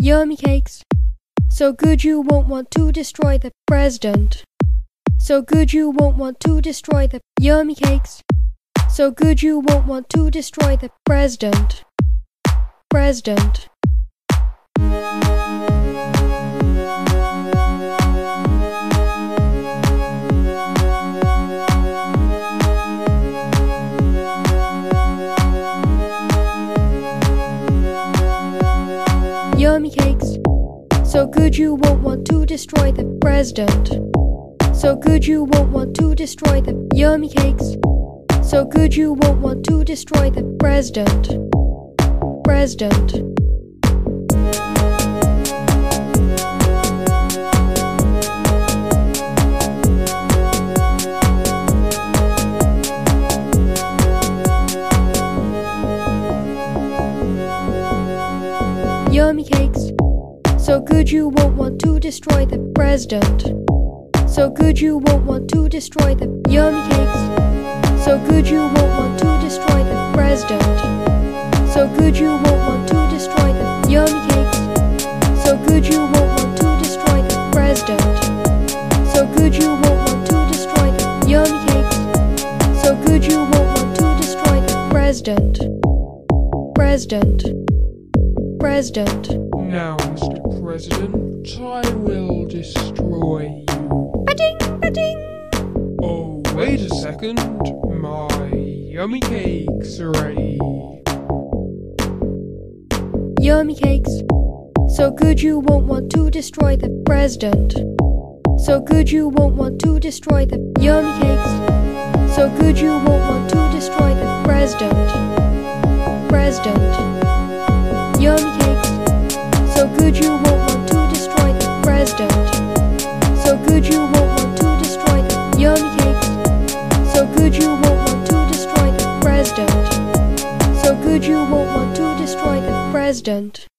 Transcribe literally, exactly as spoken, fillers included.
yummy cakes. So good you won't want to destroy the president. So good you won't want to destroy the yummy cakes. So good you won't want to destroy the president. President. Yummy cakes. So good you won't want to destroy the president. So good you won't want to destroy the yummy cakes. So good you won't want to destroy the president. President. Yummy cakes. So good you won't want to destroy the president. So good you won't want to destroy the yummy cakes. So good you won't want to destroy the president. So good you won't want to destroy the yummy cakes. So good you won't want to destroy the president. So good you won't want to destroy the yummy cakes. So good you won't want to destroy the president. President. President. Now, Mister President, I will destroy you. Ba-ding, ba-ding. Oh, wait a second. My yummy cakes are ready. Yummy cakes. So good you won't want to destroy the president. So good you won't want to destroy the yummy cakes. So good you won't want to destroy the president. President. Yummy cakes. So good you won't want to destroy the president. So good you won't want to destroy the yummy cakes. So good you won't want to destroy the president. So good you won't want to destroy the president.